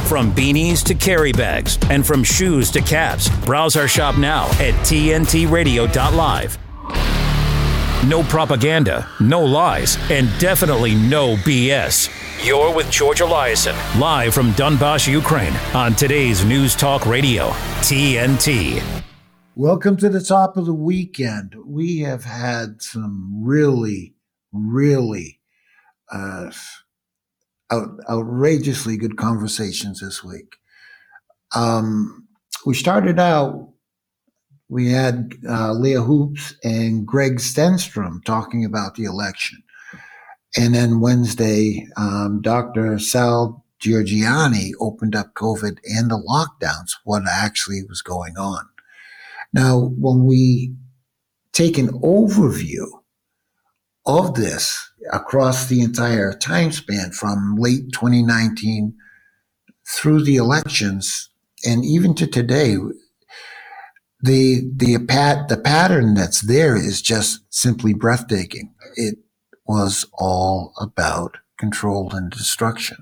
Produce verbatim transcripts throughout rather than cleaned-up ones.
From beanies to carry bags, and from shoes to caps, browse our shop now at T N T radio dot live. No propaganda, no lies, and definitely no B S. You're with George Eliason, live from Donbass, Ukraine, on today's News Talk Radio, T N T. Welcome to the top of the weekend. We have had some really, really uh, out, outrageously good conversations this week. Um, we started out, we had uh, Leah Hoops and Greg Stenstrom talking about the election. And then Wednesday, um, Doctor Sal Giorgiani opened up COVID and the lockdowns, what actually was going on. Now, when we take an overview of this across the entire time span from late twenty nineteen through the elections and even to today, the the pat the pattern that's there is just simply breathtaking. It was all about control and destruction,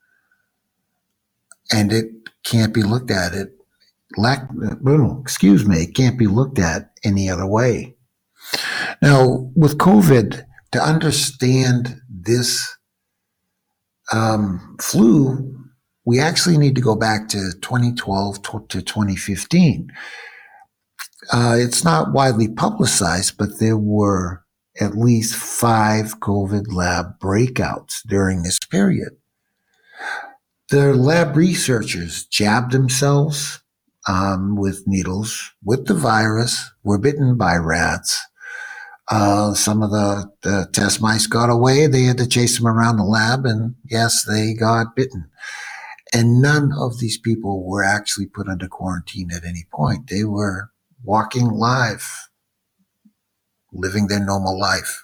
and it can't be looked at it. Lack, excuse me, it can't be looked at any other way. Now, with COVID, to understand this um, flu, we actually need to go back to twenty twelve to twenty fifteen. Uh, it's not widely publicized, but there were at least five COVID lab breakouts during this period. The lab researchers jabbed themselves Um, with needles, with the virus, were bitten by rats. Uh, some of the, the test mice got away. They had to chase them around the lab, and yes, they got bitten. And none of these people were actually put under quarantine at any point. They were walking live, living their normal life.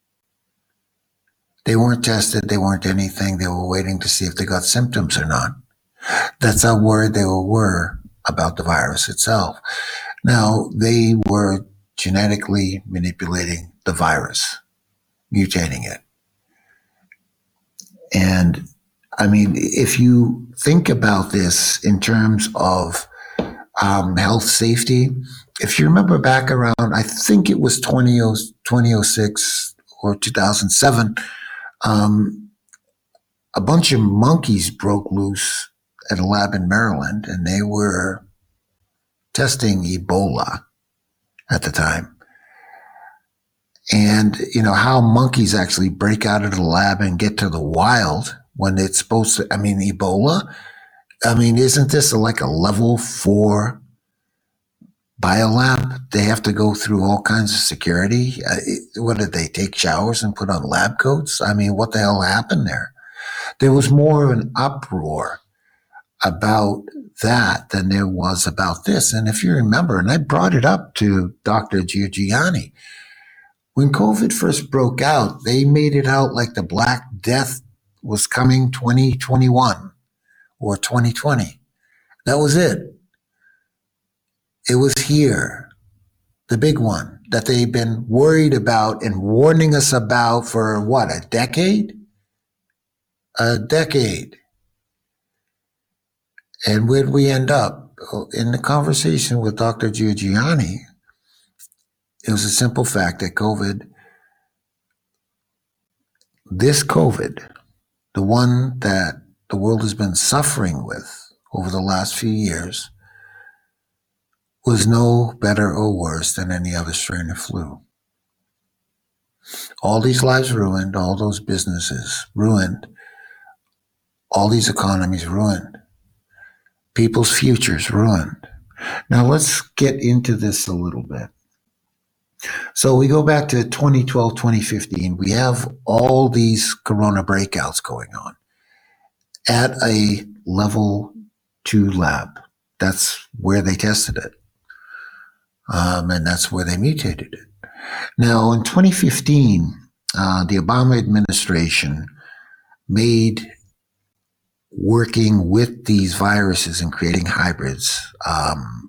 They weren't tested. They weren't anything. They were waiting to see if they got symptoms or not. That's how worried they were about the virus itself. Now, they were genetically manipulating the virus, mutating it. And I mean, if you think about this in terms of um, health safety, if you remember back around, I think it was twenty oh six or two thousand seven, um, a bunch of monkeys broke loose at a lab in Maryland, and they were testing Ebola at the time. And, you know, how monkeys actually break out of the lab and get to the wild when it's supposed to, I mean, Ebola, I mean, isn't this like a level four biolab? They have to go through all kinds of security. Uh, what did they take showers and put on lab coats? I mean, what the hell happened there? There was more of an uproar about that than there was about this. And if you remember, and I brought it up to Doctor Giorgiani, when COVID first broke out, they made it out like the Black Death was coming twenty twenty-one or twenty twenty. That was it. It was here, the big one that they've been worried about and warning us about for what, a decade? A decade. And where'd we end up? In the conversation with Doctor Giorgiani, it was a simple fact that COVID, this COVID, the one that the world has been suffering with over the last few years, was no better or worse than any other strain of flu. All these lives ruined, all those businesses ruined, all these economies ruined. People's futures ruined. Now let's get into this a little bit. So we go back to twenty twelve, twenty fifteen. We have all these corona breakouts going on at a level two lab. That's where they tested it. Um, and that's where they mutated it. Now in twenty fifteen, uh, the Obama administration made working with these viruses and creating hybrids um,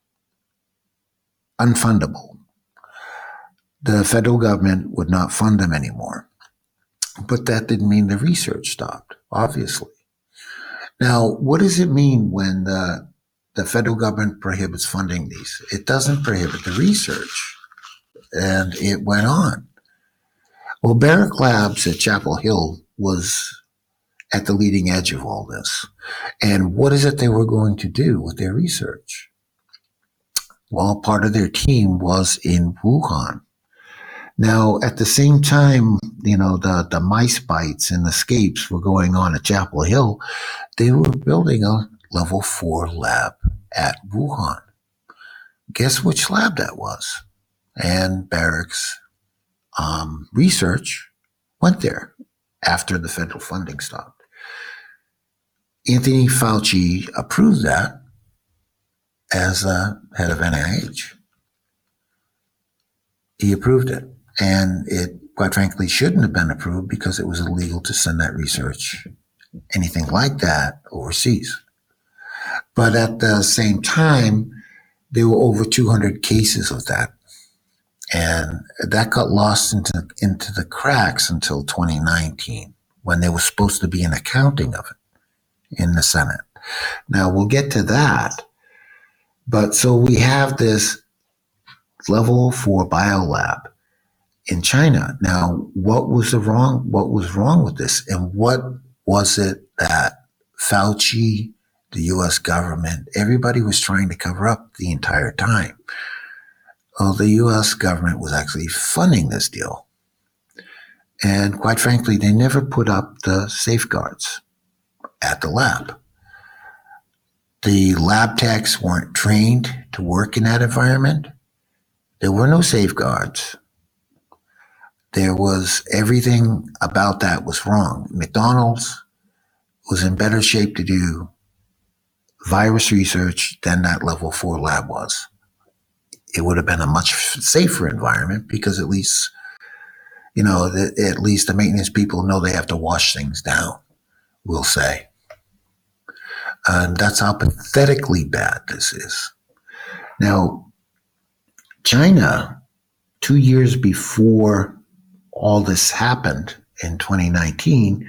unfundable. The federal government would not fund them anymore. But that didn't mean the research stopped, obviously. Now, what does it mean when the, the federal government prohibits funding these? It doesn't prohibit the research. And it went on. Well, Barrick Labs at Chapel Hill was at the leading edge of all this. And what is it they were going to do with their research? Well, part of their team was in Wuhan. Now, at the same time, you know, the, the mice bites and escapes were going on at Chapel Hill, they were building a level four lab at Wuhan. Guess which lab that was? And Barrick's um, research went there after the federal funding stopped. Anthony Fauci approved that as the head of N I H. He approved it. And it, quite frankly, shouldn't have been approved because it was illegal to send that research, anything like that, overseas. But at the same time, there were over two hundred cases of that. And that got lost into, into the cracks until twenty nineteen, when there was supposed to be an accounting of it in the Senate. Now, we'll get to that. But so we have this level four biolab in China. Now, what was the wrong, what was wrong with this? And what was it that Fauci, the U S government, everybody was trying to cover up the entire time? Well, the U S government was actually funding this deal. And quite frankly, they never put up the safeguards at the lab. The lab techs weren't trained to work in that environment. There were no safeguards. There was everything about that was wrong. McDonald's was in better shape to do virus research than that level four lab was. It would have been a much safer environment because at least, you know, the, at least the maintenance people know they have to wash things down, we'll say. And that's how pathetically bad this is. Now, China, two years before all this happened in twenty nineteen,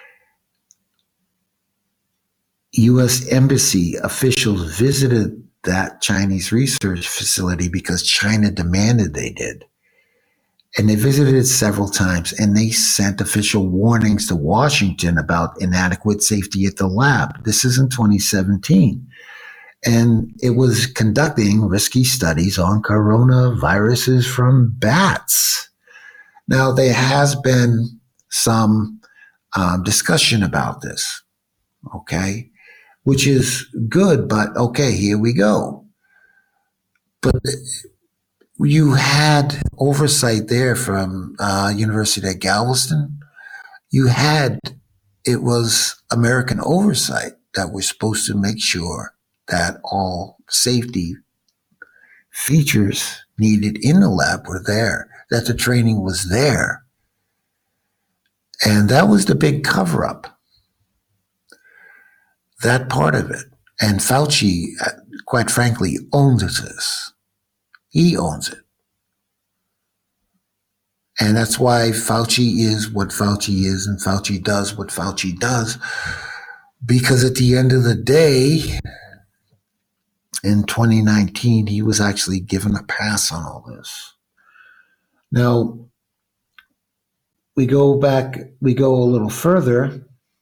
U S embassy officials visited that Chinese research facility because China demanded they did. And they visited it several times, and they sent official warnings to Washington about inadequate safety at the lab. This is in twenty seventeen. And it was conducting risky studies on coronaviruses from bats. Now, there has been some um, discussion about this, okay, which is good, but okay, here we go. But you had oversight there from uh, University of Galveston. You had, it was American oversight that was supposed to make sure that all safety features needed in the lab were there, that the training was there. And that was the big cover-up, that part of it. And Fauci, quite frankly, owns this. He owns it. And that's why Fauci is what Fauci is, and Fauci does what Fauci does. Because at the end of the day, in twenty nineteen, he was actually given a pass on all this. Now, we go back, we go a little further.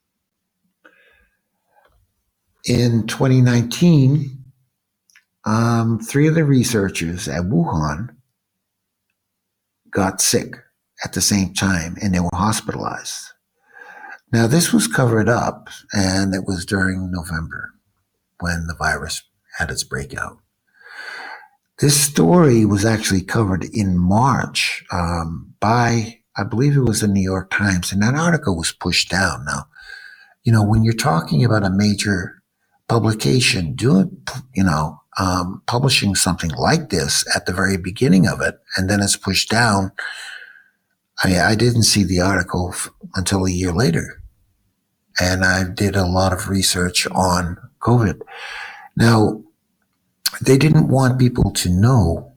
In twenty nineteen, um, three of the researchers at Wuhan got sick at the same time, and they were hospitalized. Now, this was covered up, and it was during November when the virus had its breakout. This story was actually covered in March um, by, I believe it was the New York Times, and that article was pushed down. Now, you know, when you're talking about a major publication, doing, you know, um, publishing something like this at the very beginning of it, and then it's pushed down, I, I didn't see the article f- until a year later. And I did a lot of research on COVID. Now, they didn't want people to know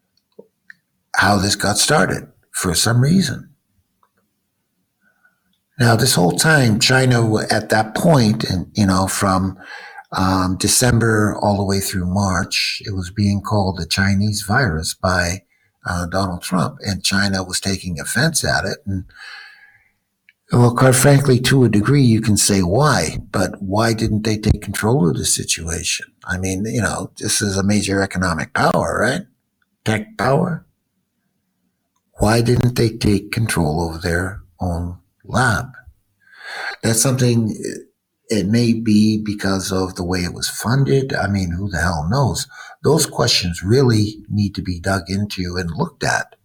how this got started for some reason. Now, this whole time, China at that point, and you know, from um, December all the way through March, it was being called the Chinese virus by uh, Donald Trump, and China was taking offense at it. And well, quite frankly, to a degree, you can say why, but why didn't they take control of the situation? I mean, you know, this is a major economic power, right? Tech power. Why didn't they take control over their own lab? That's something, it may be because of the way it was funded. I mean, who the hell knows? Those questions really need to be dug into and looked at.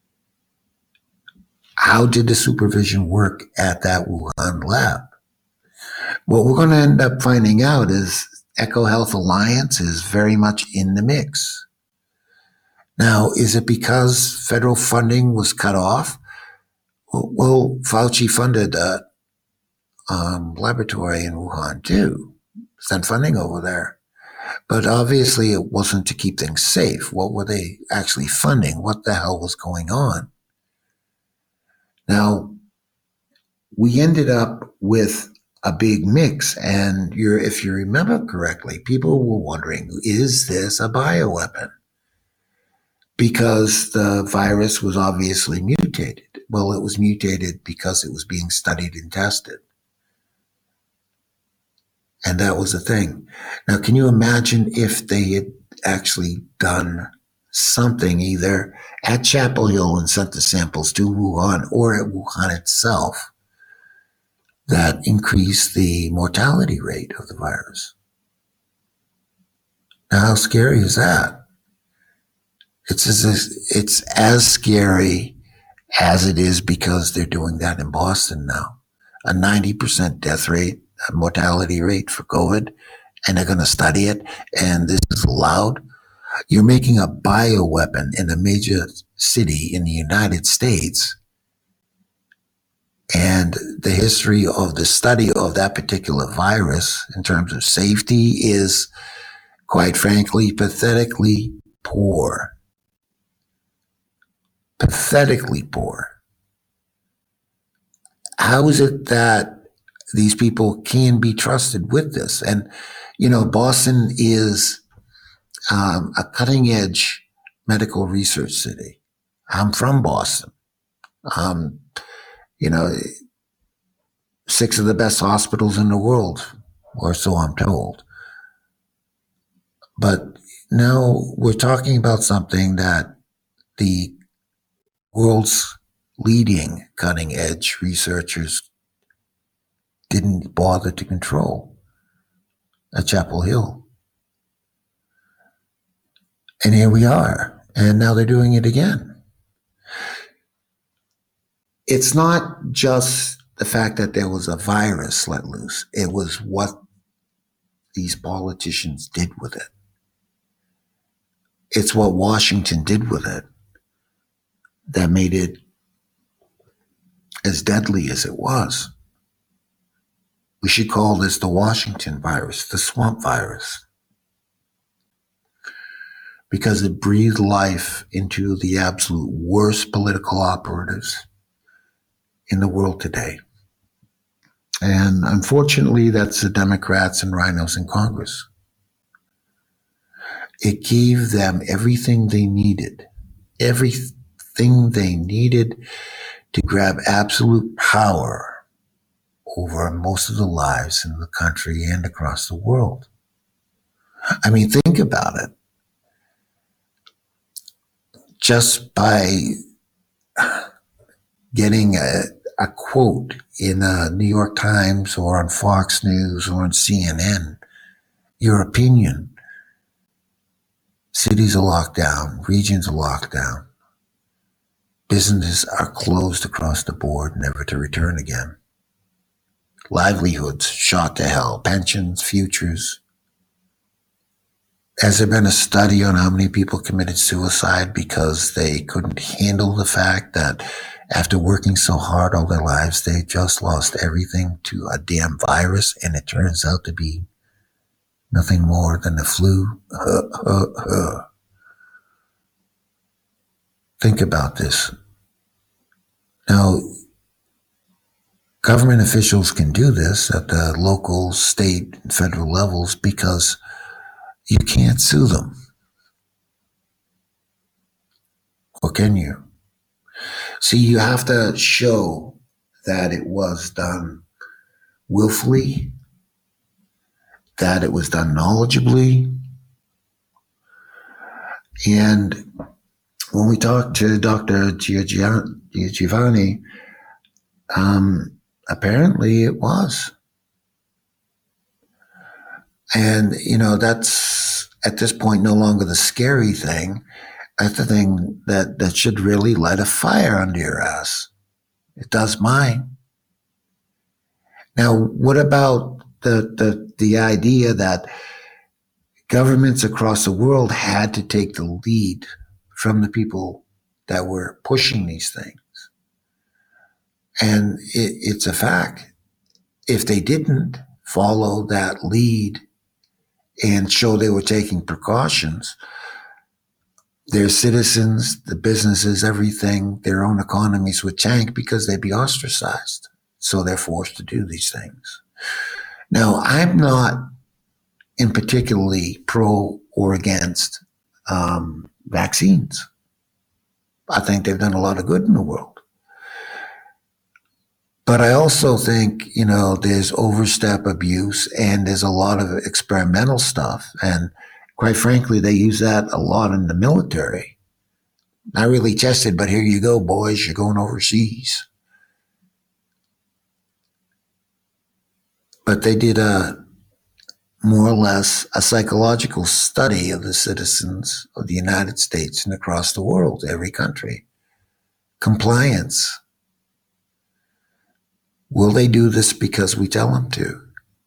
How did the supervision work at that Wuhan lab? What we're going to end up finding out is EcoHealth Alliance is very much in the mix. Now, is it because federal funding was cut off? Well, Fauci funded a um, laboratory in Wuhan too, sent funding over there. But obviously it wasn't to keep things safe. What were they actually funding? What the hell was going on? Now, we ended up with a big mix, and you're, if you remember correctly, people were wondering, is this a bioweapon? Because the virus was obviously mutated. Well, it was mutated because it was being studied and tested. And that was the thing. Now, can you imagine if they had actually done something either at Chapel Hill and sent the samples to Wuhan or at Wuhan itself that increased the mortality rate of the virus? Now, how scary is that? It's as, it's as scary as it is because they're doing that in Boston now. A ninety percent death rate, a mortality rate for COVID, and they're going to study it, and this is allowed. You're making a bioweapon in a major city in the United States, and the history of the study of that particular virus in terms of safety is, quite frankly, pathetically poor. Pathetically poor. How is it that these people can be trusted with this? And, you know, Boston is um, a cutting edge medical research city. I'm from Boston. Um, you know, six of the best hospitals in the world, or so I'm told. But now we're talking about something that the world's leading cutting edge researchers didn't bother to control at Chapel Hill. And here we are. And now they're doing it again. It's not just the fact that there was a virus let loose. It was what these politicians did with it. It's what Washington did with it that made it as deadly as it was. We should call this the Washington virus, the swamp virus, because it breathed life into the absolute worst political operatives in the world today. And unfortunately, that's the Democrats and rhinos in Congress. It gave them everything they needed, everything thing they needed to grab absolute power over most of the lives in the country and across the world. I mean, think about it. Just by getting a, a quote in the New York Times or on Fox News or on C N N, your opinion, cities are locked down, regions are locked down. Businesses are closed across the board, never to return again. Livelihoods shot to hell, pensions, futures. Has there been a study on how many people committed suicide because they couldn't handle the fact that after working so hard all their lives, they just lost everything to a damn virus, and it turns out to be nothing more than the flu? Uh, uh, uh. Think about this. Now, government officials can do this at the local, state, and federal levels because you can't sue them. Or can you? See, you have to show that it was done willfully, that it was done knowledgeably. And when we talked to Doctor Giovanni, um, apparently it was. And, you know, that's at this point no longer the scary thing. That's the thing that, that should really light a fire under your ass. It does mine. Now, what about the, the, the idea that governments across the world had to take the lead from the people that were pushing these things? And it, it's a fact. If they didn't follow that lead and show they were taking precautions, their citizens, the businesses, everything, their own economies would tank because they'd be ostracized. So they're forced to do these things. Now, I'm not in particularly pro or against um, vaccines. I think they've done a lot of good in the world. But I also think, you know, there's overstep abuse and there's a lot of experimental stuff. And quite frankly, they use that a lot in the military. Not really tested, but here you go, boys, you're going overseas. But they did a more or less a psychological study of the citizens of the United States and across the world, every country. Compliance. Will they do this because we tell them to?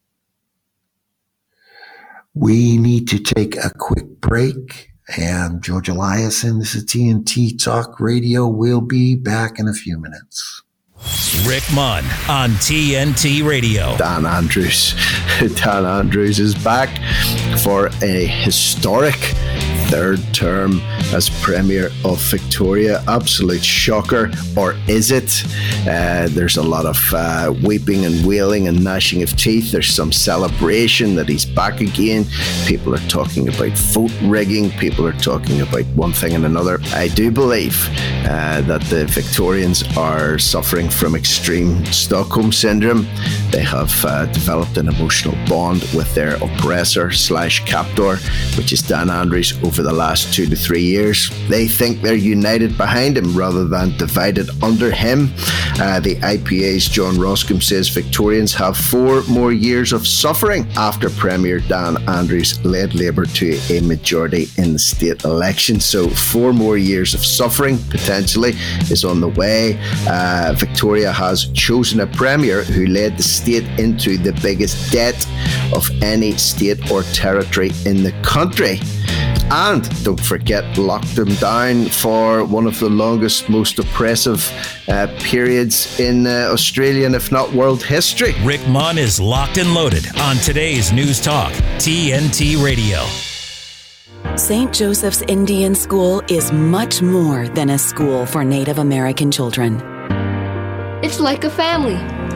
We need to take a quick break. And George Eliason, this is T N T Talk Radio. We'll be back in a few minutes. Rick Munn on T N T Radio. Dan Andrews. Dan Andrews is back for a historic third term as Premier of Victoria. Absolute shocker, or is it? Uh, there's a lot of uh, weeping and wailing and gnashing of teeth. There's some celebration that he's back again. People are talking about vote rigging. People are talking about one thing and another. I do believe uh, that the Victorians are suffering from extreme Stockholm syndrome. They have uh, developed an emotional bond with their oppressor slash captor, which is Dan Andrews, over the last two to three years. They think they're united behind him rather than divided under him. Uh, the I P A's John Roscombe says Victorians have four more years of suffering after Premier Dan Andrews led Labour to a majority in the state election. So four more years of suffering potentially is on the way. Uh, Victoria has chosen a Premier who led the state into the biggest debt of any state or territory in the country. And don't forget, locked them down for one of the longest, most oppressive uh, periods in uh, Australian, if not world history. Rick Munn is locked and loaded on today's News Talk, T N T Radio. Saint Joseph's Indian School is much more than a school for Native American children. It's like a family.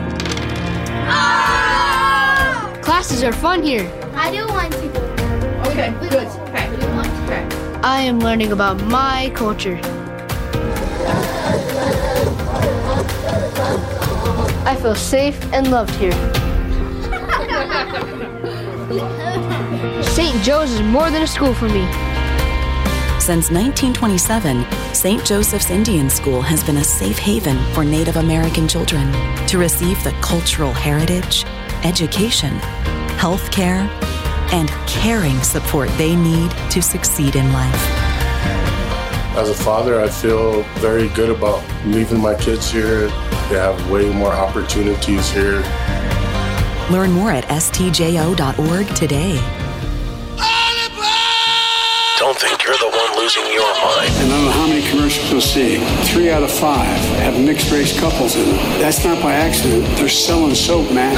Ah! Classes are fun here. I do want to go. Okay, good. Okay. Okay. I am learning about my culture. I feel safe and loved here. Saint Joe's is more than a school for me. Since nineteen twenty-seven, Saint Joseph's Indian School has been a safe haven for Native American children to receive the cultural heritage, education, health care, and caring support they need to succeed in life. As a father, I feel very good about leaving my kids here. They have way more opportunities here. Learn more at S T J O dot org today. Don't think you're the one losing your mind. I don't know how many commercials you'll see. Three out of five have mixed race couples in them. That's not by accident. They're selling soap, man.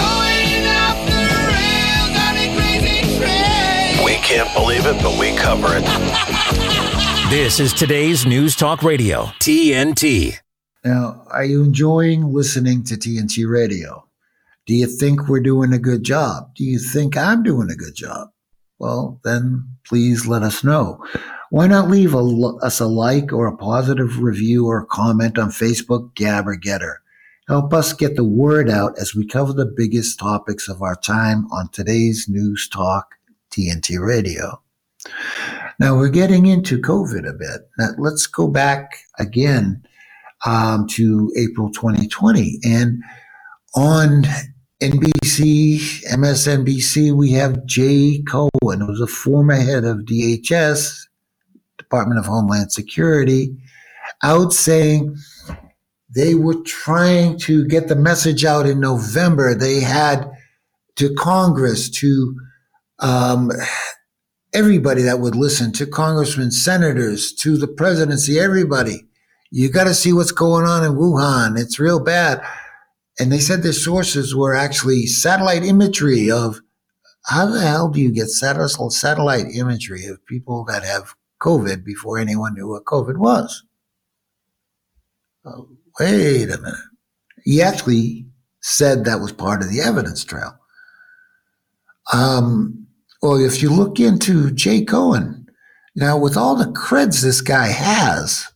We can't believe it, but we cover it. This is today's News Talk Radio, T N T. Now, are you enjoying listening to T N T Radio? Do you think we're doing a good job? Do you think I'm doing a good job? Well, then please let us know. Why not leave a, us a like or a positive review or comment on Facebook, Gab, or Getter? Help us get the word out as we cover the biggest topics of our time on today's News Talk T N T Radio. Now, we're getting into COVID a bit. Now, let's go back again um, to April twenty twenty. And on N B C, M S N B C, we have Jay Cohen, who was a former head of D H S, Department of Homeland Security, out saying they were trying to get the message out in November. They had to Congress, to um, everybody that would listen, to congressmen, senators, to the presidency, everybody. You got to see what's going on in Wuhan. It's real bad. And they said their sources were actually satellite imagery of how the hell do you get satellite imagery of people that have COVID before anyone knew what COVID was? Oh, wait a minute. He actually said that was part of the evidence trail. Um, well, if you look into Jay Cohen, now with all the creds this guy has,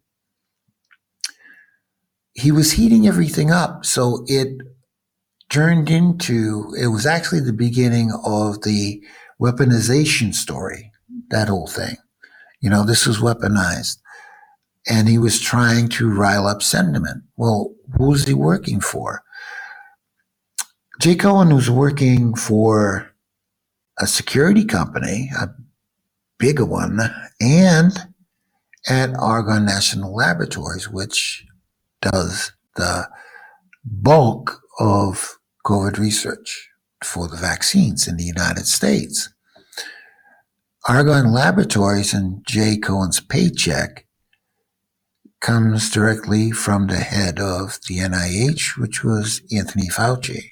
he was heating everything up. So it turned into, it was actually the beginning of the weaponization story, that whole thing. You know, this was weaponized. And he was trying to rile up sentiment. Well, who was he working for? Jay Cohen was working for a security company, a bigger one, and at Argonne National Laboratories, which does the bulk of COVID research for the vaccines in the United States. Argonne Laboratories and Jay Cohen's paycheck comes directly from the head of the N I H, which was Anthony Fauci.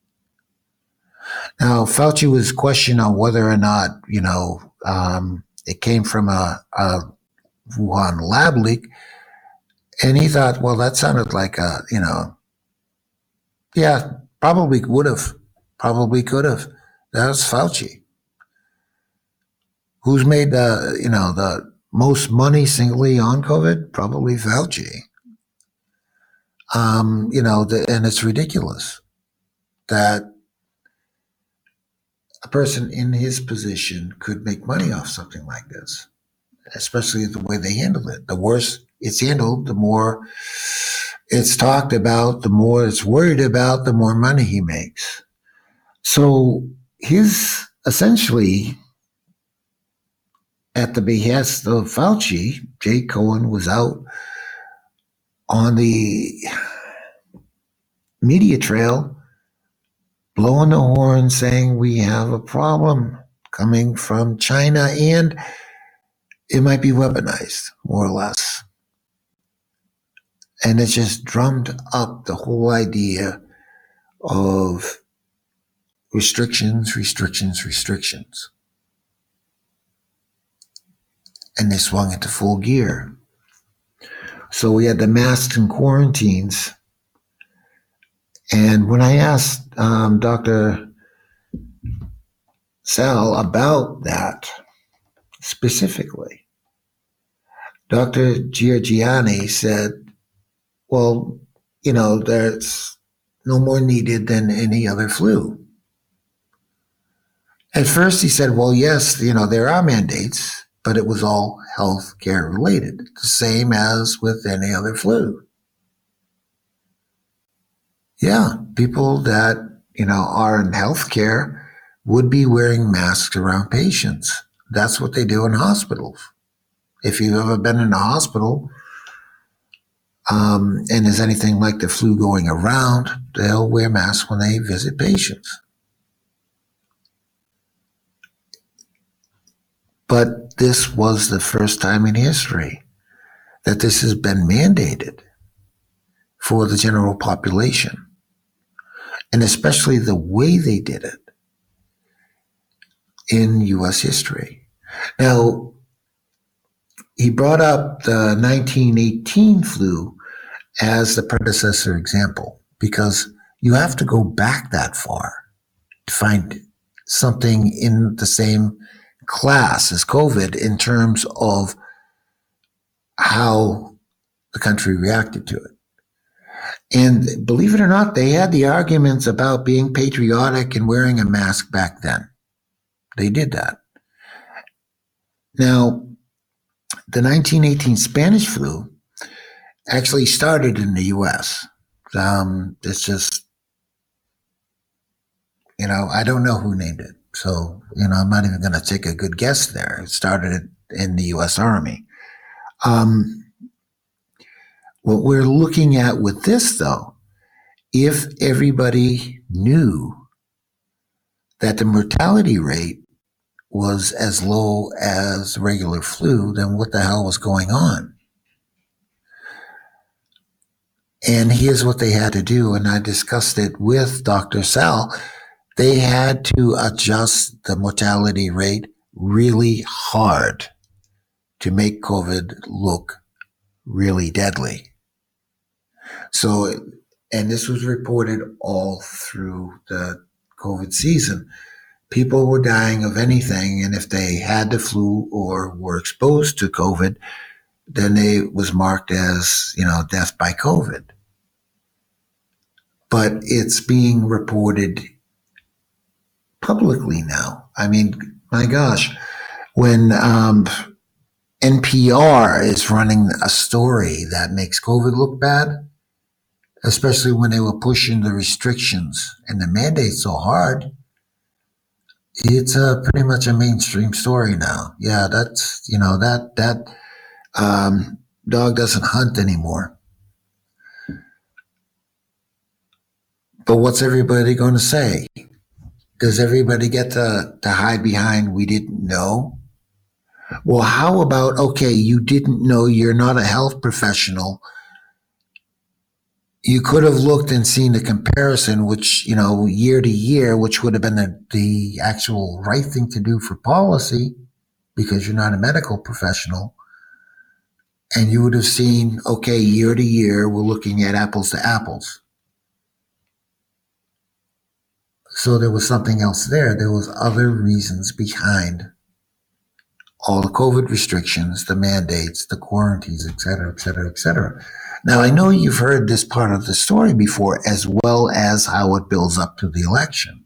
Now, Fauci was questioned on whether or not, you know, um, it came from a, a Wuhan lab leak. And he thought, well, that sounded like a, you know, yeah, probably would have, probably could have. That was Fauci. Who's made the, you know, the most money singly on COVID? Probably Fauci. Um, you know, the, and it's ridiculous that a person in his position could make money off something like this, especially the way they handled it. The worse it's handled, the more it's talked about, the more it's worried about, the more money he makes. So his, essentially, at the behest of Fauci, Jay Cohen was out on the media trail blowing the horn saying we have a problem coming from China and it might be weaponized, more or less. And it just drummed up the whole idea of restrictions, restrictions, restrictions. And they swung into full gear. So we had the masks and quarantines. And when I asked um, Doctor Sal about that specifically, Doctor Giorgiani said, well, you know, there's no more needed than any other flu. At first he said, well, yes, you know, there are mandates, but it was all health care related, the same as with any other flu. Yeah, people that, you know, are in healthcare would be wearing masks around patients. That's what they do in hospitals. If you've ever been in a hospital, um, and there's anything like the flu going around, they'll wear masks when they visit patients. But this was the first time in history that this has been mandated for the general population. And especially the way they did it in U S history. Now, he brought up the nineteen eighteen flu, as the predecessor example, because you have to go back that far to find something in the same class as COVID in terms of how the country reacted to it. And believe it or not, they had the arguments about being patriotic and wearing a mask back then. They did that. Now, the nineteen eighteen Spanish flu actually started in the U S. Um, it's just, you know, I don't know who named it. So, you know, I'm not even going to take a good guess there. It started in the U S Army. Um, what we're looking at with this, though, if everybody knew that the mortality rate was as low as regular flu, then what the hell was going on? And here's what they had to do, and I discussed it with Doctor Sal. They had to adjust the mortality rate really hard to make COVID look really deadly. So, and this was reported all through the COVID season. People were dying of anything, and if they had the flu or were exposed to COVID, then it was marked as, you know, death by COVID. But it's being reported publicly now. I mean, my gosh, when um, N P R is running a story that makes COVID look bad, especially when they were pushing the restrictions and the mandates so hard, it's a pretty much a mainstream story now. Yeah, that's, you know, that, that um, dog doesn't hunt anymore. But what's everybody going to say? Does everybody get to, to hide behind, we didn't know? Well, how about, okay, you didn't know, you're not a health professional. You could have looked and seen the comparison, which, you know, year to year, which would have been the, the actual right thing to do for policy, because you're not a medical professional. And you would have seen, okay, year to year, we're looking at apples to apples. So there was something else there. There was other reasons behind all the COVID restrictions, the mandates, the quarantines, et cetera, et cetera, et cetera. Now, I know you've heard this part of the story before, as well as how it builds up to the election.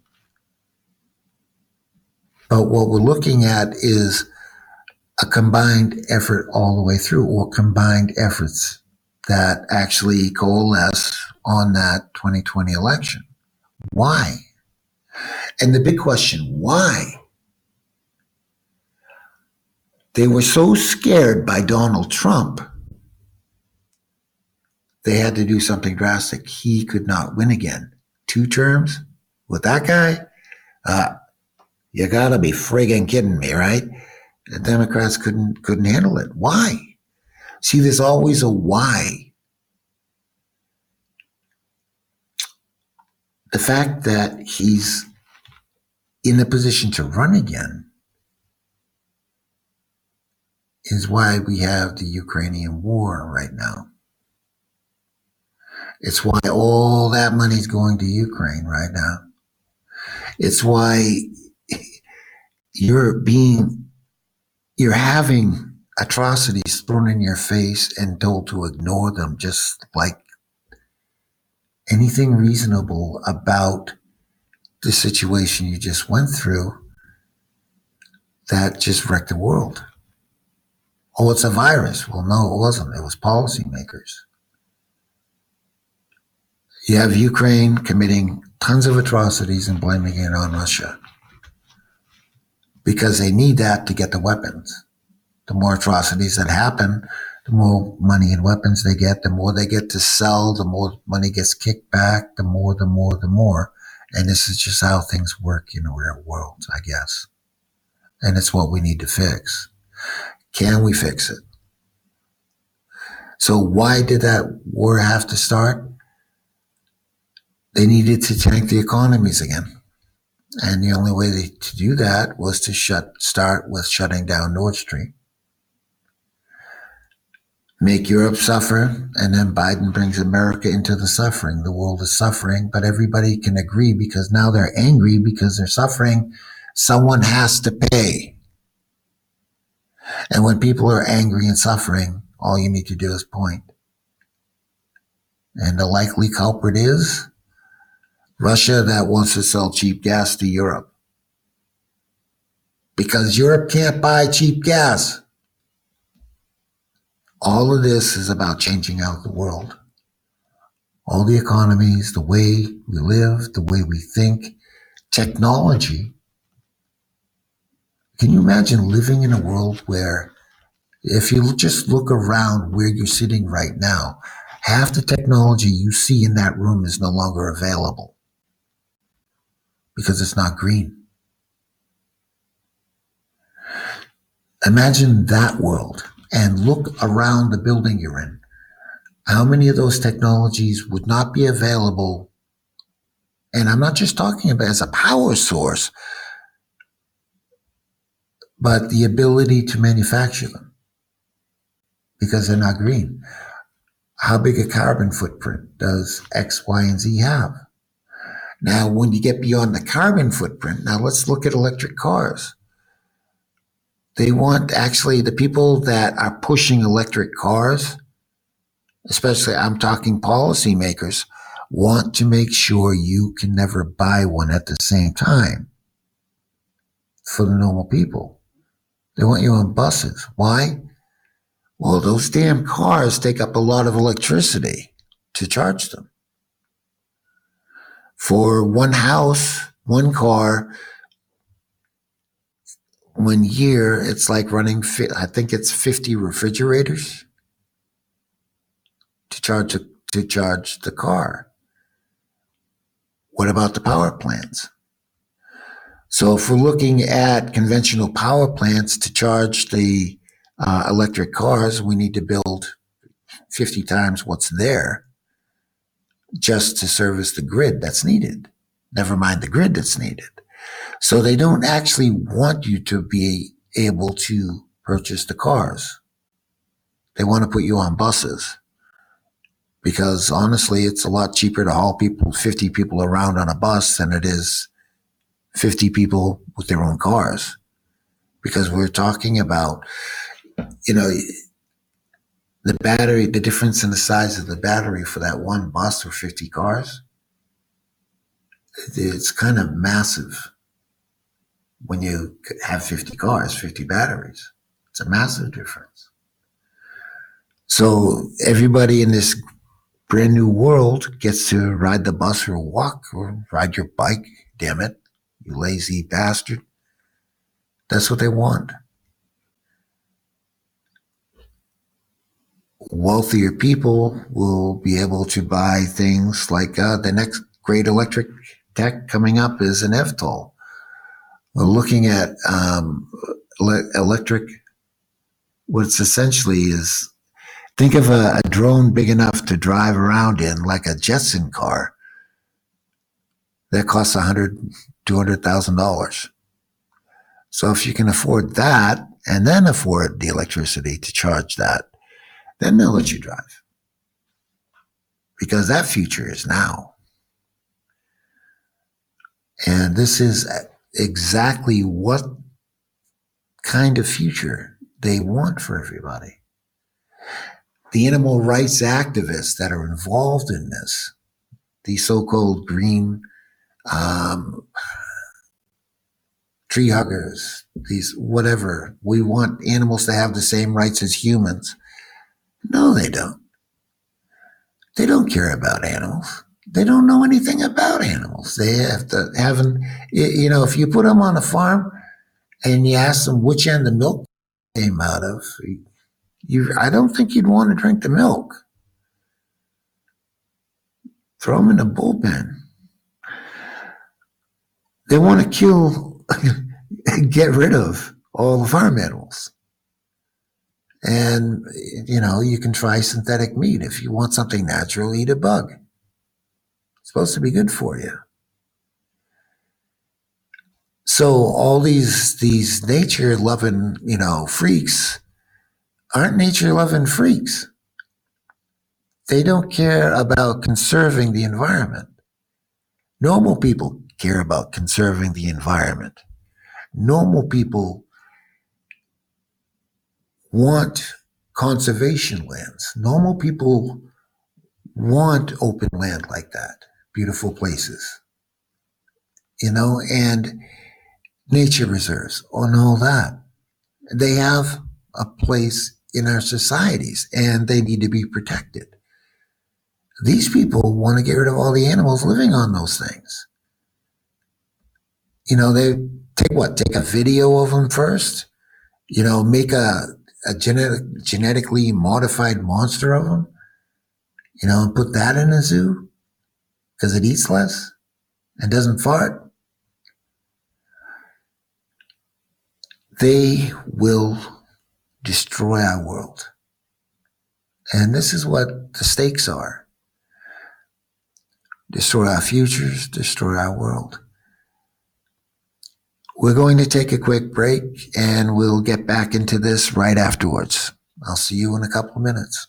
But what we're looking at is a combined effort all the way through, or combined efforts that actually coalesce on that twenty twenty election. Why? And the big question, why? They were so scared by Donald Trump, they had to do something drastic. He could not win again. Two terms with that guy? Uh, you gotta be friggin' kidding me, right? The Democrats couldn't couldn't handle it. Why? See, there's always a why. The fact that he's in a position to run again is why we have the Ukrainian war right now. It's why all that money is going to Ukraine right now. It's why you're being, you're having atrocities thrown in your face and told to ignore them, just like anything reasonable about the situation you just went through that just wrecked the world. Oh, it's a virus. Well, no, it wasn't. It was policymakers. You have Ukraine committing tons of atrocities and blaming it on Russia because they need that to get the weapons. The more atrocities that happen, the more money and weapons they get, the more they get to sell, the more money gets kicked back, the more, the more, the more. And this is just how things work in the real world, I guess. And it's what we need to fix. Can we fix it? So why did that war have to start? They needed to tank the economies again. And the only way they, to do that was to shut, start with shutting down Nord Stream. make Europe suffer, and then Biden brings America into the suffering. The world is suffering, but everybody can agree because now they're angry because they're suffering. Someone has to pay. And when people are angry and suffering, all you need to do is point. And the likely culprit is Russia, that wants to sell cheap gas to Europe. Because Europe can't buy cheap gas. All of this is about changing out the world. All the economies, the way we live, the way we think, technology. Can you imagine living in a world where if you just look around where you're sitting right now, half the technology you see in that room is no longer available because it's not green. Imagine that world. And look around the building you're in. How many of those technologies would not be available? And I'm not just talking about as a power source, but the ability to manufacture them because they're not green. How big a carbon footprint does X, Y, and Z have? Now, when you get beyond the carbon footprint, now let's look at electric cars. They want actually the people that are pushing electric cars, especially I'm talking policymakers, want to make sure you can never buy one at the same time for the normal people. They want you on buses. Why? Well, those damn cars take up a lot of electricity to charge them. For one house, one car, one year, it's like running, I think it's fifty refrigerators to charge, to charge the car. What about the power plants? So if we're looking at conventional power plants to charge the uh, electric cars, we need to build fifty times what's there just to service the grid that's needed. Never mind the grid that's needed. So they don't actually want you to be able to purchase the cars. They want to put you on buses because honestly, it's a lot cheaper to haul people, fifty people around on a bus than it is fifty people with their own cars. Because we're talking about, you know, the battery, the difference in the size of the battery for that one bus or fifty cars. It's kind of massive. When you have fifty cars, fifty batteries, it's a massive difference. So everybody in this brand new world gets to ride the bus or walk or ride your bike. Damn it, you lazy bastard. That's what they want. Wealthier people will be able to buy things like uh, the next great electric tech coming up is an E V TOL. We're looking at um, electric, what it's essentially is, think of a, a drone big enough to drive around in like a Jetson car. That costs one hundred thousand dollars, two hundred thousand dollars. So if you can afford that and then afford the electricity to charge that, then they'll let you drive. Because that future is now. And this is exactly what kind of future they want for everybody. The animal rights activists that are involved in this, these so-called green um, tree huggers, these whatever, we want animals to have the same rights as humans. No, they don't. They don't care about animals. They don't know anything about animals. They have to haven't, you know, if you put them on a farm and you ask them which end the milk came out of, you, I don't think you'd want to drink the milk. Throw them in a bullpen. They want to kill, get rid of all the farm animals. And, you know, you can try synthetic meat. If you want something natural, eat a bug. It's supposed to be good for you. So all these, these nature-loving, you know, freaks aren't nature-loving freaks. They don't care about conserving the environment. Normal people care about conserving the environment. Normal people want conservation lands. Normal people want open land like that, beautiful places, you know, and nature reserves and all that. They have a place in our societies and they need to be protected. These people want to get rid of all the animals living on those things. You know, they take what? Take a video of them first, you know, make a, a genetic, genetically modified monster of them, you know, and put that in a zoo because it eats less and doesn't fart. They will destroy our world. And this is what the stakes are. Destroy our futures, destroy our world. We're going to take a quick break and we'll get back into this right afterwards. I'll see you in a couple of minutes.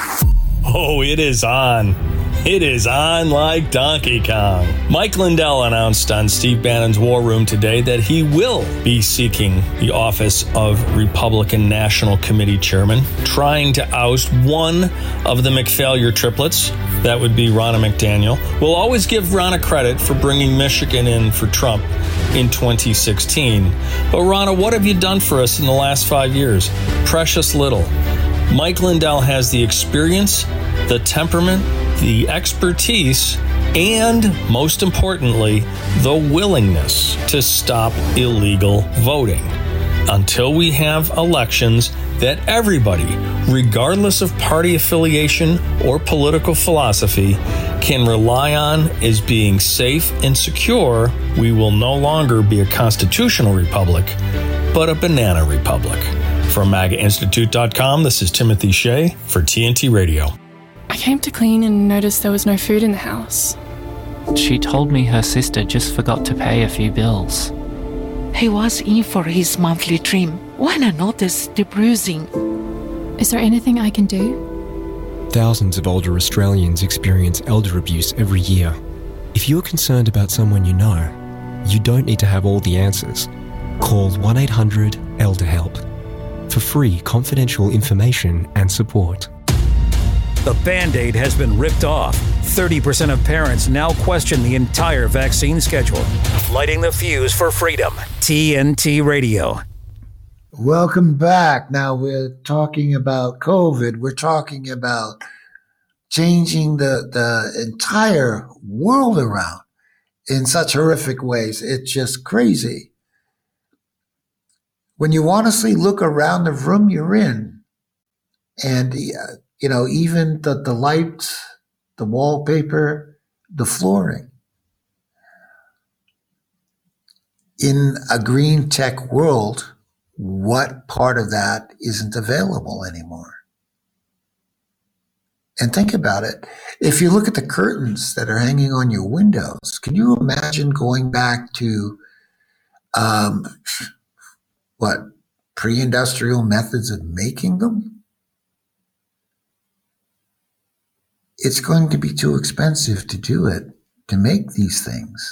Oh, it is on. It is on like Donkey Kong. Mike Lindell announced on Steve Bannon's War Room today that he will be seeking the office of Republican National Committee Chairman, trying to oust one of the McFailure triplets. That would be Ronna McDaniel. We'll always give Ronna credit for bringing Michigan in for Trump in twenty sixteen. But Ronna, what have you done for us in the last five years? Precious little. Mike Lindell has the experience, the temperament, the expertise, and most importantly, the willingness to stop illegal voting. Until we have elections that everybody, regardless of party affiliation or political philosophy, can rely on as being safe and secure, we will no longer be a constitutional republic, but a banana republic. From MAGA Institute dot com, this is Timothy Shea for T N T Radio. I came to clean and noticed there was no food in the house. She told me her sister just forgot to pay a few bills. He was in for his monthly trim when I noticed the bruising. Is there anything I can do? Thousands of older Australians experience elder abuse every year. If you're concerned about someone you know, you don't need to have all the answers. Call one eight hundred elder help for free confidential information and support. The Band-Aid has been ripped off. thirty percent of parents now question the entire vaccine schedule. Lighting the fuse for freedom. T N T Radio. Welcome back. Now we're talking about COVID. We're talking about changing the, the entire world around in such horrific ways. It's just crazy. When you honestly look around the room you're in, and uh, you know, even the, the lights, the wallpaper, the flooring. In a green tech world, what part of that isn't available anymore? And think about it. If you look at the curtains that are hanging on your windows, can you imagine going back to, um, what, pre-industrial methods of making them? It's going to be too expensive to do it, to make these things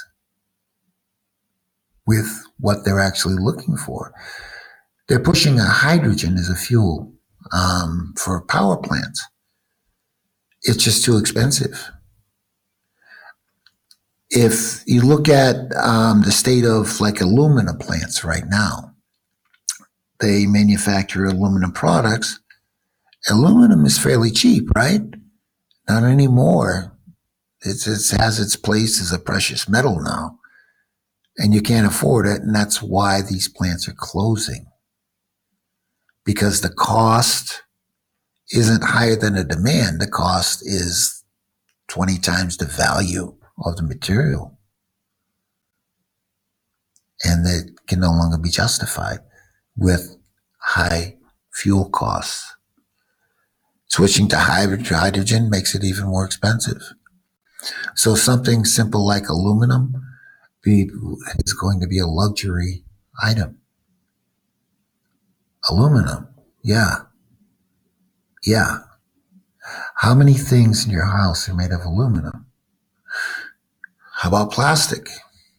with what they're actually looking for. They're pushing a hydrogen as a fuel um, for power plants. It's just too expensive. If you look at um, the state of like aluminum plants right now, they manufacture aluminum products. Aluminum is fairly cheap, right? Not anymore. It's, it has its place as a precious metal now, and you can't afford it, and that's why these plants are closing. Because the cost isn't higher than the demand. The cost is twenty times the value of the material. And it can no longer be justified with high fuel costs. Switching to hydrogen makes it even more expensive. So something simple like aluminum be, is going to be a luxury item. Aluminum, yeah. Yeah. How many things in your house are made of aluminum? How about plastic?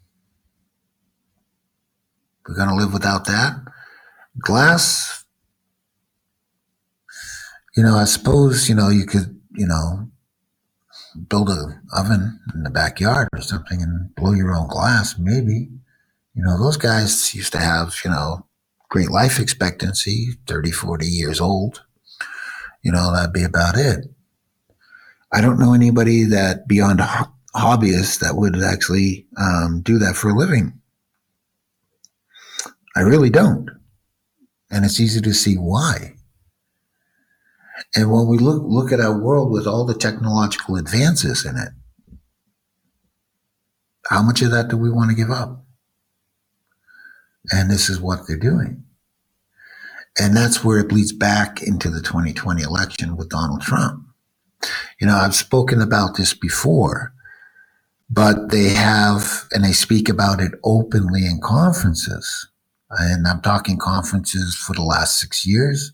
We're going to live without that? Glass, you know, I suppose, you know, you could, you know, build an oven in the backyard or something and blow your own glass, maybe. You know, those guys used to have, you know, great life expectancy, thirty, forty years old. You know, that'd be about it. I don't know anybody that beyond ho- hobbyists that would actually um, do that for a living. I really don't. And it's easy to see why. And when we look look at our world with all the technological advances in it, how much of that do we want to give up? And this is what they're doing. And that's where it bleeds back into the twenty twenty election with Donald Trump. You know, I've spoken about this before, but they have, and they speak about it openly in conferences. And I'm talking conferences for the last six years.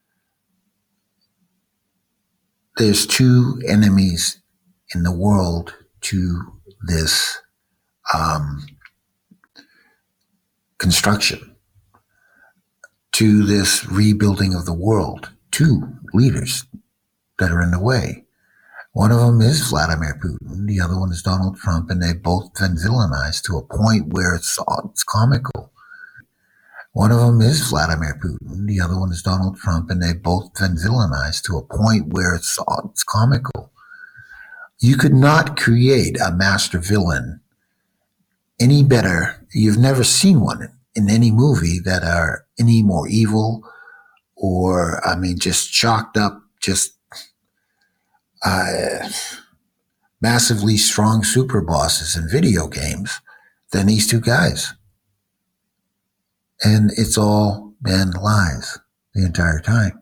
There's two enemies in the world to this um, construction, to this rebuilding of the world. Two leaders that are in the way. One of them is Vladimir Putin. The other one is Donald Trump, and they've both been villainized to a point where it's, it's comical. One of them is Vladimir Putin. The other one is Donald Trump, and they've both been villainized to a point where it's, it's comical. You could not create a master villain any better. You've never seen one in any movie that are any more evil or, I mean, just chalked up, just uh, massively strong super bosses in video games than these two guys. And it's all been lies the entire time.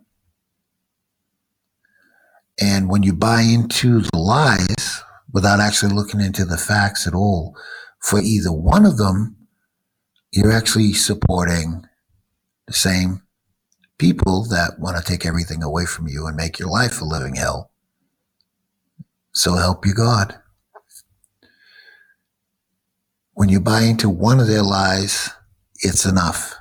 And when you buy into the lies without actually looking into the facts at all, for either one of them, you're actually supporting the same people that want to take everything away from you and make your life a living hell. So help you God. When you buy into one of their lies, it's enough.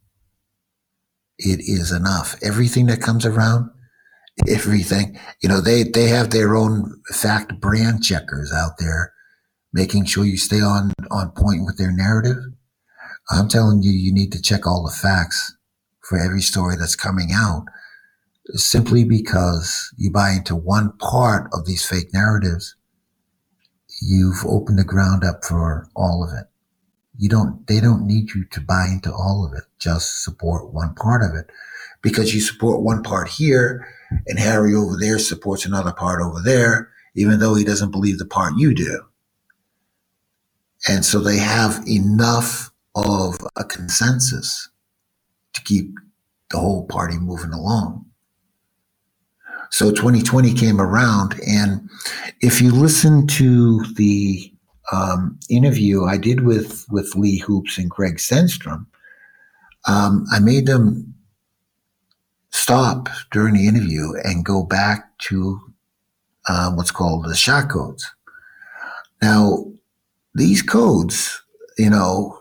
It is enough. Everything that comes around, everything, you know, they, they have their own fact brand checkers out there, making sure you stay on, on point with their narrative. I'm telling you, you need to check all the facts for every story that's coming out, simply because you buy into one part of these fake narratives. You've opened the ground up for all of it. You don't, they don't need you to buy into all of it. Just support one part of it, because you support one part here and Harry over there supports another part over there, even though he doesn't believe the part you do. And so they have enough of a consensus to keep the whole party moving along. So twenty twenty came around, and if you listen to the um, interview I did with, with Lee Hoops and Greg Senstrom, um, I made them stop during the interview and go back to uh, what's called the shot codes. Now, these codes, you know,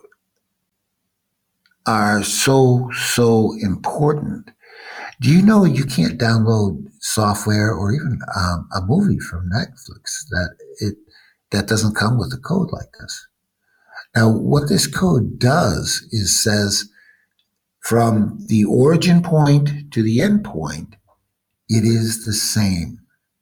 are so, so important. Do you know you can't download software or even um, a movie from Netflix that it that doesn't come with a code like this? Now, what this code does is says from the origin point to the end point, it is the same.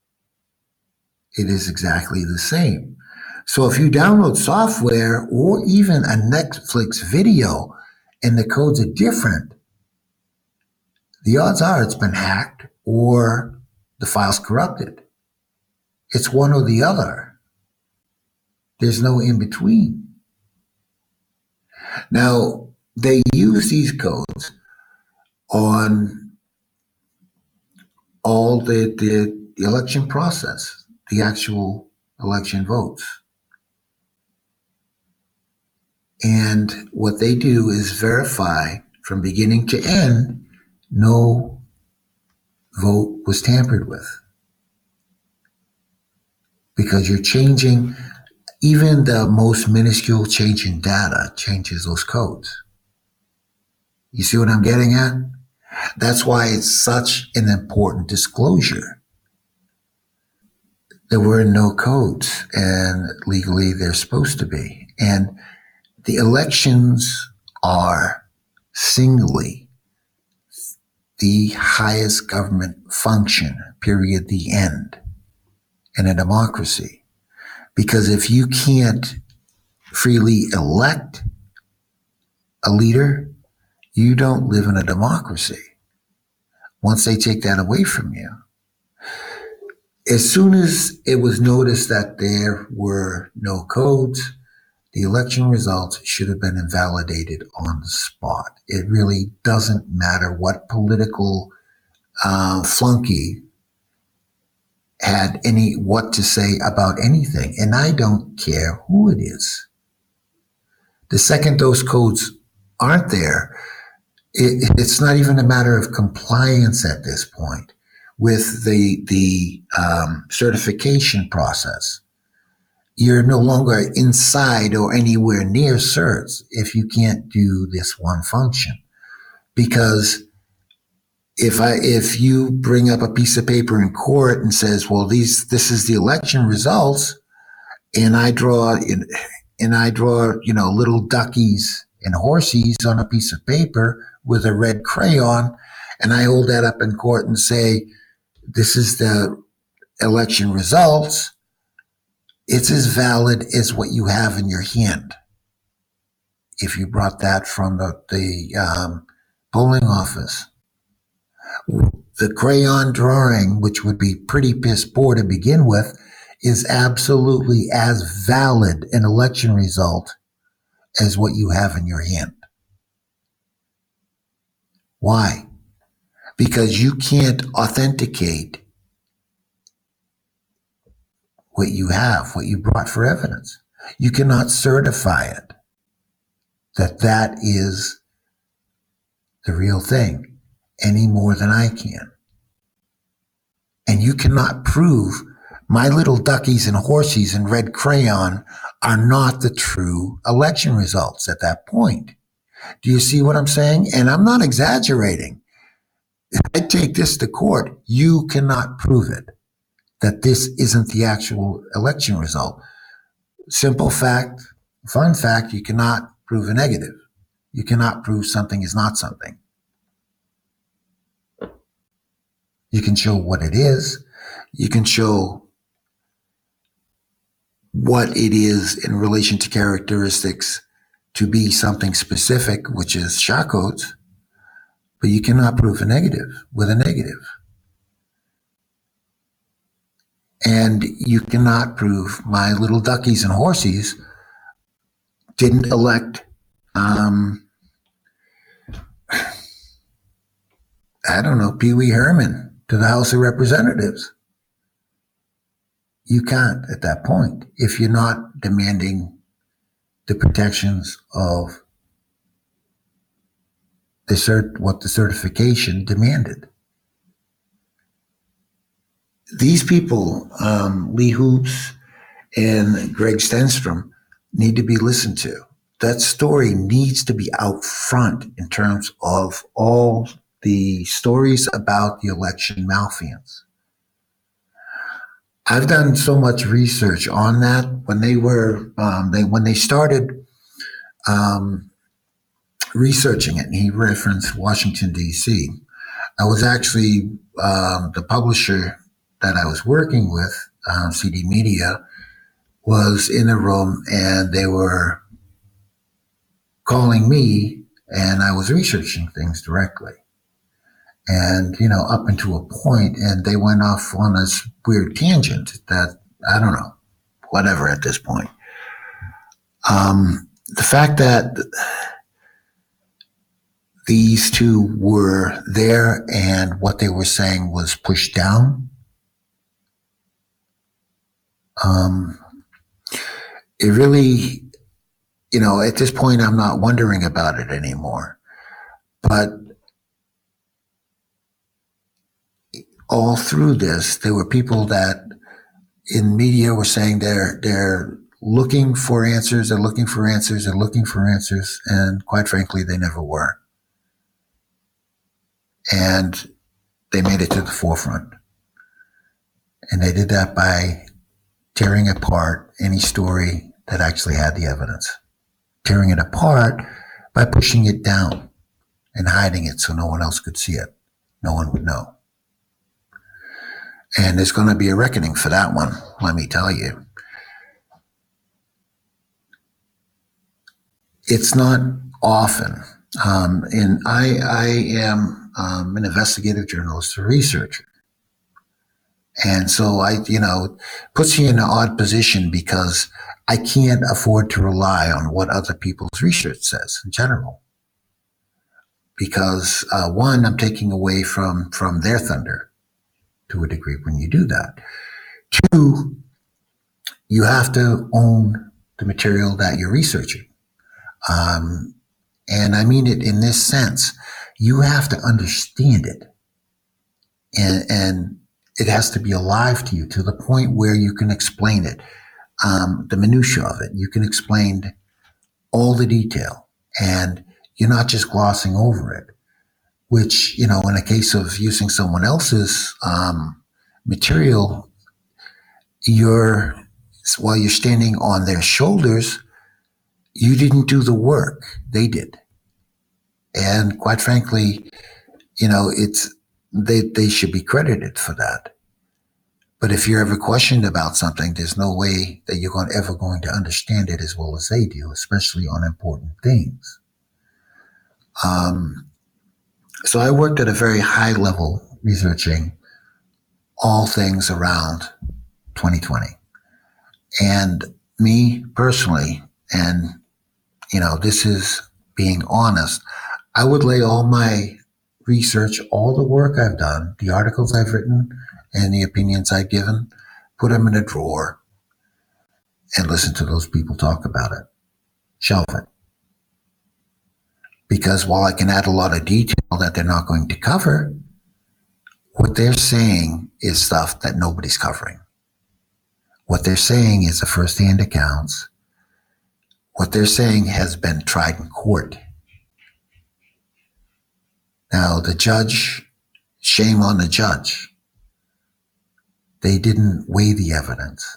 It is exactly the same. So if you download software or even a Netflix video and the codes are different, the odds are it's been hacked or the file's corrupted. It's one or the other. There's no in between. Now, they use these codes on all the, the, the election process, the actual election votes. And what they do is verify from beginning to end, no vote was tampered with. because you're changing, even the most minuscule change in data changes those codes. You see what I'm getting at? That's why it's such an important disclosure. There were no codes, and legally they're supposed to be. And the elections are singly the highest government function, period, the end, in a democracy. Because if you can't freely elect a leader, you don't live in a democracy. Once they take that away from you, as soon as it was noticed that there were no codes, the election results should have been invalidated on the spot. It really doesn't matter what political uh, flunky had any what to say about anything, and I don't care who it is. The second those codes aren't there, it, it's not even a matter of compliance at this point with the the um, certification process. You're no longer inside or anywhere near certs if you can't do this one function. Because if I if you bring up a piece of paper in court and says, well, these this is the election results, and I draw and I draw, you know, little duckies and horsies on a piece of paper with a red crayon, and I hold that up in court and say, this is the election results, it's as valid as what you have in your hand. If you brought that from the, the um, polling office. The crayon drawing, which would be pretty piss poor to begin with, is absolutely as valid an election result as what you have in your hand. Why? Because you can't authenticate what you have, what you brought for evidence. You cannot certify it that that is the real thing any more than I can. And you cannot prove my little duckies and horsies and red crayon are not the true election results at that point. Do you see what I'm saying? And I'm not exaggerating. If I take this to court, you cannot prove it, that this isn't the actual election result. Simple fact, fun fact, you cannot prove a negative. You cannot prove something is not something. You can show what it is. You can show what it is in relation to characteristics to be something specific, which is shock codes, but you cannot prove a negative with a negative. And you cannot prove my little duckies and horsies didn't elect, um, I don't know, Pee Wee Herman to the House of Representatives. You can't at that point if you're not demanding the protections of the cert, what the certification demanded. These people, um, Lee Hoops and Greg Stenstrom, need to be listened to. That story needs to be out front in terms of all the stories about the election malfeasance. I've done so much research on that. When they were, um, they when they started um, researching it, and he referenced Washington, D C, I was actually um, the publisher that I was working with, um, C D Media, was in the room, and they were calling me, and I was researching things directly. And, you know, up until a point, and they went off on this weird tangent that, I don't know, whatever at this point. Um, the fact that these two were there and what they were saying was pushed down, um, it really, you know, at this point, I'm not wondering about it anymore. But all through this, there were people that, in media were saying they're they're looking for answers, they're looking for answers, they're looking for answers, and quite frankly, they never were. And they made it to the forefront. And they did that by tearing apart any story that actually had the evidence. Tearing it apart by pushing it down and hiding it so no one else could see it. No one would know. And there's going to be a reckoning for that one, let me tell you. It's not often. Um, and I, I am um, an investigative journalist, a researcher. And so I, you know, puts you in an odd position because I can't afford to rely on what other people's research says in general. Because uh, one, I'm taking away from, from their thunder to a degree when you do that. Two, you have to own the material that you're researching. Um, and I mean it in this sense. You have to understand it. And, and it has to be alive to you to the point where you can explain it, um, the minutia of it. You can explain all the detail, and you're not just glossing over it, which, you know, in a case of using someone else's um, material, you're, while you're standing on their shoulders, you didn't do the work. They did. And quite frankly, you know, it's, they, they should be credited for that. But if you're ever questioned about something, there's no way that you're going, ever going to understand it as well as they do, especially on important things. Um, so I worked at a very high level researching all things around twenty twenty. And me personally, and, you know, this is being honest, I would lay all my research, all the work I've done, the articles I've written, and the opinions I've given, put them in a drawer and listen to those people talk about it. Shelf it. Because while I can add a lot of detail that they're not going to cover, what they're saying is stuff that nobody's covering. What they're saying is the first-hand accounts. What they're saying has been tried in court. Now, the judge, shame on the judge. They didn't weigh the evidence.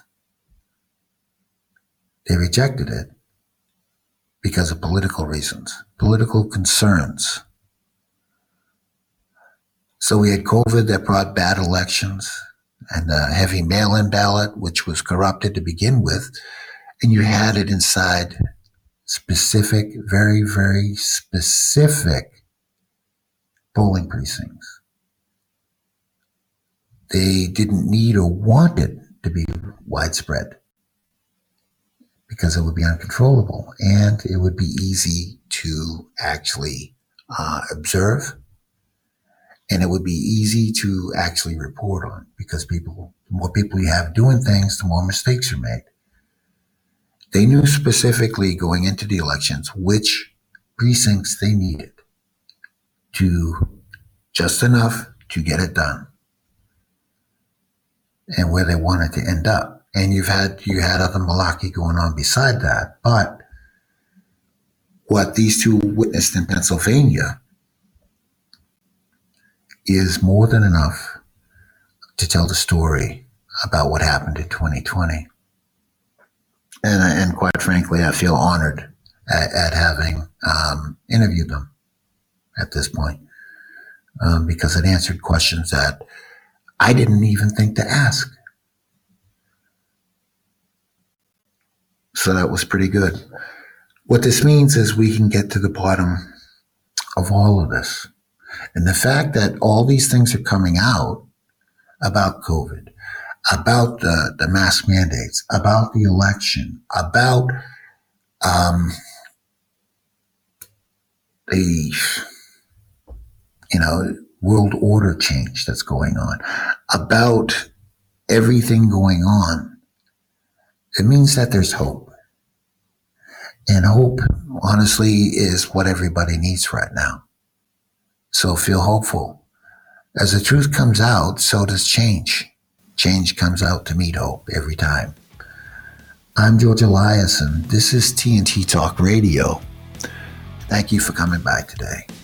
They rejected it because of political reasons, political concerns. So we had COVID that brought bad elections and a heavy mail-in ballot, which was corrupted to begin with. And you had it inside specific, very, very specific polling precincts. They didn't need or want it to be widespread because it would be uncontrollable and it would be easy to actually uh, observe, and it would be easy to actually report on because people, the more people you have doing things, the more mistakes are made. They knew specifically going into the elections which precincts they needed to just enough to get it done and where they wanted to end up. And you've had, you had other malarkey going on beside that. But what these two witnessed in Pennsylvania is more than enough to tell the story about what happened in twenty twenty. And, and quite frankly, I feel honored at, at having um, interviewed them at this point um, because it answered questions that I didn't even think to ask. So that was pretty good. What this means is we can get to the bottom of all of this. And the fact that all these things are coming out about COVID, about the, the mask mandates, about the election, about um, the, you know, world order change that's going on, about everything going on, it means that there's hope. And hope, honestly, is what everybody needs right now. So feel hopeful. As the truth comes out, so does change. change comes out to meet hope every time. I'm George Elias, and this is T N T Talk Radio. Thank you for coming by today.